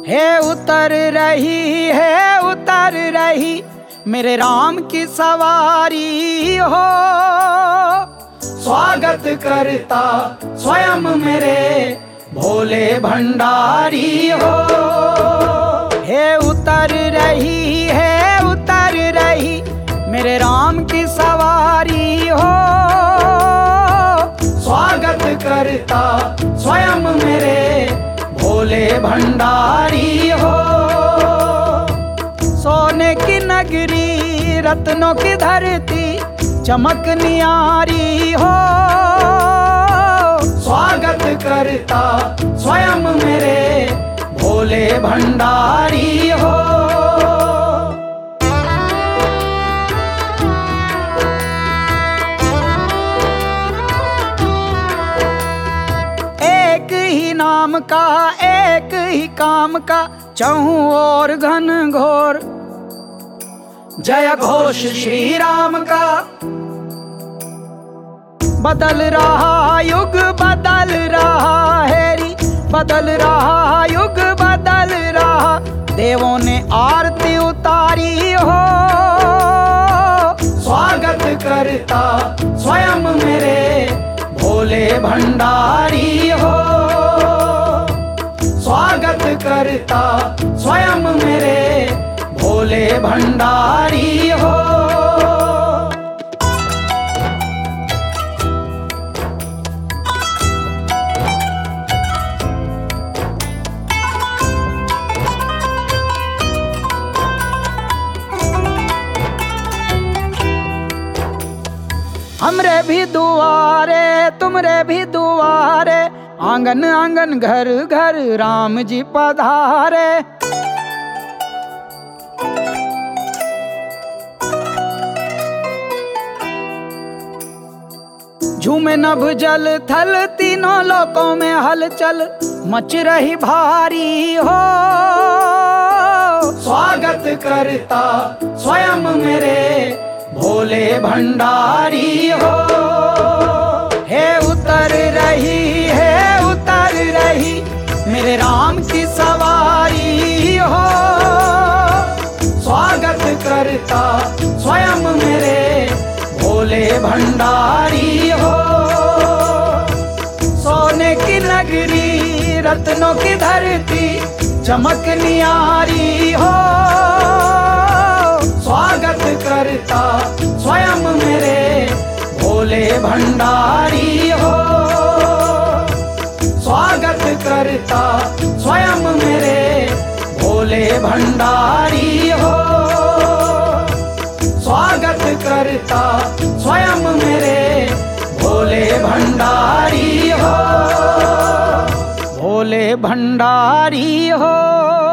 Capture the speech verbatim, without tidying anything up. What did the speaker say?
है उतर रही है उतर रही मेरे राम की सवारी हो। स्वागत करता स्वयं मेरे भोले भंडारी हो। है उतर रही है उतर रही मेरे राम की सवारी हो। स्वागत करता स्वयं मेरे भोले भंडारी हो। सोने की नगरी रत्नों की धरती चमक नियारी हो। स्वागत करता स्वयं मेरे भोले भंडारी हो। एक ही नाम का एक ही काम का चहुं और घन घोर जय घोष श्री राम का। बदल रहा युग बदल रहा है री बदल रहा युग बदल रहा देवों ने आरती उतारी हो। स्वागत करता स्वयं मेरे भोले भंडारी हो। स्वागत करता स्वयं मेरे भोले भंडारी हो। हमरे भी दुआरे तुमरे भी दुआरे आंगन आंगन घर घर राम जी पधारे। झूमे नभ जल थल तीनों लोकों में हलचल मच रही भारी हो। स्वागत करता स्वयं मेरे भोले भंडारी हो। है उतर रही है उतर रही मेरे राम की सवारी हो। स्वागत करता स्वयं मेरे भोले भंडारी हो। सोने की नगरी रत्नों की धरती चमक नियारी हो। स्वागत करता स्वयं मेरे भोले भंडारी हो। स्वागत करता स्वयं मेरे भोले भंडारी हो। स्वागत करता स्वयं मेरे भोले भंडारी हो। भोले भंडारी हो।